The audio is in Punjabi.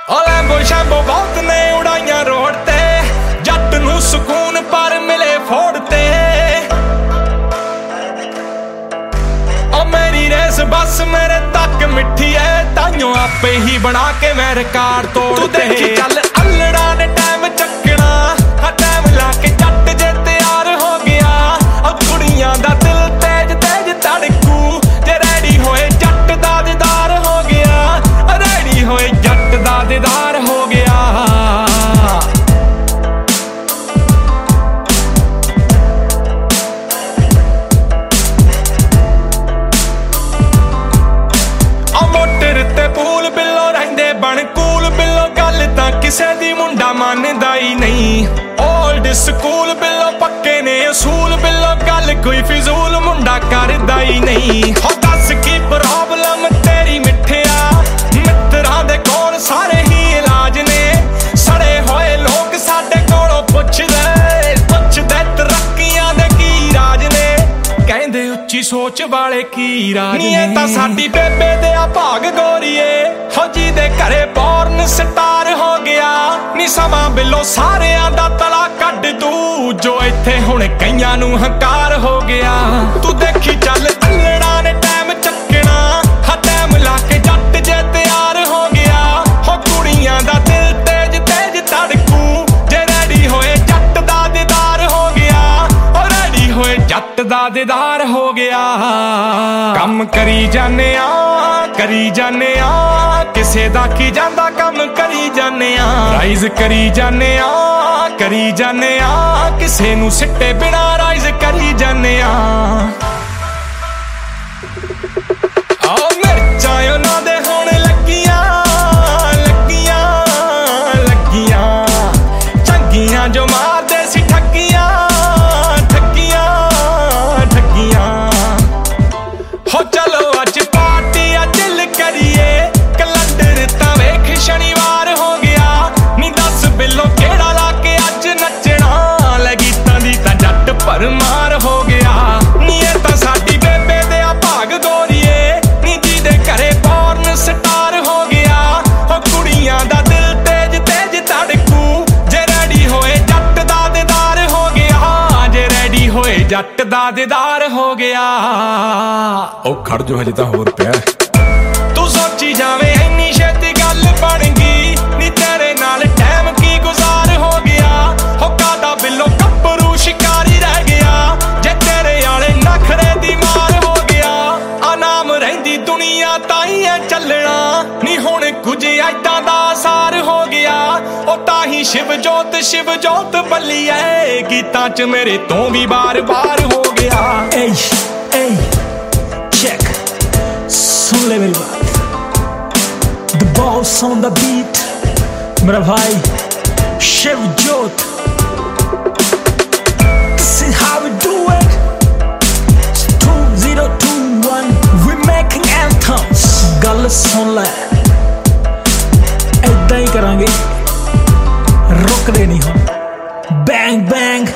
ਲੈਂਬੋ ਸ਼ੈਂਬੋ ਬਹੁਤ ਨੇ ਉਡਾਈਆਂ ਰੋਡ ਤੇ, ਜੱਟ ਨੂੰ ਸਕੂਨ ਪਰ ਮਿਲੇ ਫੋੜ ਤੇ। ਓ ਮੇਰੀ ਰੇਸ ਬਸ ਮੇਰੇ ਤੱਕ ਮਿੱਠੀ ਐ, ਤਾਈਓ ਆਪੇ ਹੀ ਬਣਾ ਕੇ ਮੈਂ ਰਿਕਾਰਡ ਤੋੜ ਤੇ। ਤੂੰ ਦੇਖੀ ਚੱਲ ਅਲੜਾ ਨੇ ਟਾਈਮ ਚੱਕਣਾ, ਹਾਂ ਟਾਈਮ ਲਾ ਕੇ ਜੱਟ ਜੇ ਤਿਆਰ ਹੋ ਗਿਆ। ਓ ਕੁੜੀਆਂ ਦਾ ਦਿਲ ਤੇਜ ਤੇਜ ਧੜਕੂ, ਜੇ ਰੈਡੀ ਹੋਏ ਜੱਟ ਦਾ ਦੀਦਾਰ ਹੋ ਗਿਆ। ਰੈਡੀ ਹੋਏ ਜੱਟ ਦਾ ਦੀਦਾਰ ਹੋ ਗਿਆ। ਮੋਟਰ ਤੇ ਪੂਲ ਬਿੱਲੋ ਰਹਿੰਦੇ ਬਣ ਕੂਲ ਬਿੱਲੋ, ਗੱਲ ਤਾਂ ਕਿਸੇ ਦੀ ਮੁੰਡਾ ਮੰਨਦਾ ਹੀ ਨਹੀਂ। ਓਲਡ ਸਕੂਲ ਬਿੱਲੋ ਪੱਕੇ ਨੇ ਅਸੂਲ ਬਿੱਲੋ, ਗੱਲ ਕੋਈ ਫਿਜ਼ੂਲ ਮੁੰਡਾ ਕਰਦਾ ਹੀ ਨਹੀਂ। ਹੋ ਦੱਸ ਕੀ ਪ੍ਰੋਬਲਮ ਤੇਰੀ ਮਿੱਠਿਆ, ਮਿੱਤਰਾਂ ਦੇ ਕੋਲ ਸਾਰੇ ਹੀ ਇਲਾਜ ਨੇ। ਸੜੇ ਹੋਏ ਲੋਕ ਸਾਡੇ ਕੋਲੋਂ ਪੁੱਛਦੇ ਤਰੱਕੀਆਂ ਦੇ ਕੀ ਰਾਜ ਨੇ, ਕਹਿੰਦੇ ਉੱਚੀ ਸੋਚ ਵਾਲੇ ਕੀ ਰਾਜ ਨੇ। ਇਹ ਤਾਂ ਸਾਡੀ ਬੇਬੇ ਦੇ ਆ ਭਾਗ ਗੋਰੀਏ, ਹੋ ਜੀ ਦੇ ਘਰੇ ਬੌਰਨ ਸਟਾਰ ਹੋ ਗਿਆ। ਨੀ ਸਮਾਂ ਬਿੱਲੋ ਸਾਰਿਆਂ ਦਾ ਤਲਾ ਕੱਢ ਦੂ, ਜੋ ਇੱਥੇ ਹੁਣ ਕਈਆਂ ਨੂੰ ਹੰਕਾਰ ਹੋ ਗਿਆ। ਤੂੰ ਦੇਖੀ ਚੱਲ ਅਲੜਾ ਨੇ ਟਾਈਮ ਚੱਕਣਾ, ਹਾਂ ਟਾਈਮ ਲਾ ਕੇ ਜੱਟ ਜੇ ਤਿਆਰ ਹੋ ਗਿਆ। ਹੋ ਕੁੜੀਆਂ ਦਾ ਦਿਲ ਤੇਜ ਤੇਜ ਧੜਕੂ, ਜੇ ਰੈਡੀ ਹੋਏ ਜੱਟ ਦਾ ਦੀਦਾਰ ਹੋ ਗਿਆ। ਹੋ ਰੈਡੀ ਹੋਏ ਜੱਟ ਦਾ ਦੀਦਾਰ ਹੋ ਗਿਆ। ਕੰਮ ਕਰੀ ਜਾਨੇ ਆ ਕਰੀ ਜਾਨੇ ਆ, ਕਿਸੇ ਦਾ ਕੀ ਜਾਂਦਾ ਕੰਮ ਕਰੀ ਜਾਨੇ ਆ। ਰਾਈਜ਼ ਕਰੀ ਜਾਨੇ ਆ ਕਰੀ ਜਾਨੇ ਆ, ਕਿਸੇ ਨੂੰ ਸਿੱਟੇ ਬਿਨਾ ਰਾਈਜ਼ ਕਰੀ ਜਾਨੇ ਆ। ਆਓ ਮਿਰਚਾਂ ਉਹਨਾਂ ਦੇ ਹੁਣ ਲੱਗੀਆਂ ਲੱਗੀਆਂ ਲੱਗੀਆਂ, ਚੰਗੀਆਂ ਜੋ ਮਾਰਦੇ ਸੀ ਠੱਗੀਆਂ ਠੱਗੀਆਂ ਠੱਗੀਆਂ। ਹੋ ਚਲੋ ਅੱਜ ਪਾਰਟੀ ਆ ਦਿਲ ਕਰੀਏ, ਕੈਲੰਡਰ ਤਾਂ ਵੇਖ ਸ਼ਨੀਵਾਰ ਹੋ ਗਿਆ। ਨੀ ਦੱਸ ਬਿੱਲੋ ਕਿਹੜਾ ਲਾ ਕੇ ਅੱਜ ਨੱਚਣਾ, ਲੈ ਗੀਤਾਂ ਦੀ ਤਾਂ ਜੱਟ ਭਰਮਾਰ ਹੋ ਗਿਆ। ਨੀ ਇਹ ਤਾਂ ਸਾਡੀ ਬੇਬੇ ਦੇ ਆ ਭਾਗ ਗੋਰੀਏ, ਨੀ ਜਿਹਦੇ ਘਰੇ ਬੌਰਨ ਸਟਾਰ ਹੋ ਗਿਆ। ਹੋ ਕੁੜੀਆਂ ਦਾ ਦਿਲ ਤੇਜ ਤੇਜ ਧੜਕੂ, ਜੇ ਰੈਡੀ ਹੋਏ ਜੱਟ ਦਾ ਦੀਦਾਰ ਹੋ ਗਿਆ। ਜੇ ਰੈਡੀ ਹੋਏ ਜੱਟ ਦਾ ਦੀਦਾਰ ਹੋ ਗਿਆ। ਉਹ ਖੜ ਜੋ ਹਜੇ ਤਾਂ ਹੋਰ ਪਿਆ। ਤੂੰ ਸੋਚੀ ਜਾਵੇਂ ਇੰਨੀ ਛੇਤੀ ਗੱਲ ਬਣ ਗਈ, ਨੀ ਤੇਰੇ ਨਾਲ ਟਾਈਮ ਕੀ ਗੁਜ਼ਾਰ ਹੋ ਗਿਆ। ਹੋ ਕਾਦਾ ਬਿੱਲੋ ਗੱਭਰੂ ਸ਼ਿਕਾਰੀ ਰਹਿ ਗਿਆ, ਜੇ ਤੇਰੇ ਆਲੇ ਨਖਰੇ ਦੀ ਮਾਰ ਹੋ ਗਿਆ। ਆ ਨਾਮ ਰਹਿੰਦੀ ਦੁਨੀਆ ਤਾਂ ਹੀ ਐ ਚੱਲਣਾ, ਨੀ ਹੁਣ ਕੁਝ ਐਦਾਂ ਦਾ ਅਸਾਰ ਹੋ ਗਿਆ। ਉਹ ਤਾਂ ਹੀ ਸ਼ਿਵ ਜੋਤ ਬੱਲੀ ਐ, ਗੀਤਾਂ ਚ ਮੇਰੇ ਤੋਂ ਵੀ ਬਾਰ-ਬਾਰ ਹੋ ਗਿਆ। ey, ey, check, सुन ले मेरी बात। The boss on the beat, मेरा भाई शिव जोत। This is how we do it. It's 2021, we making anthems। गल सुन ले, ऐदां ही करांगे, रुकदे नहीं हम। Bang bang,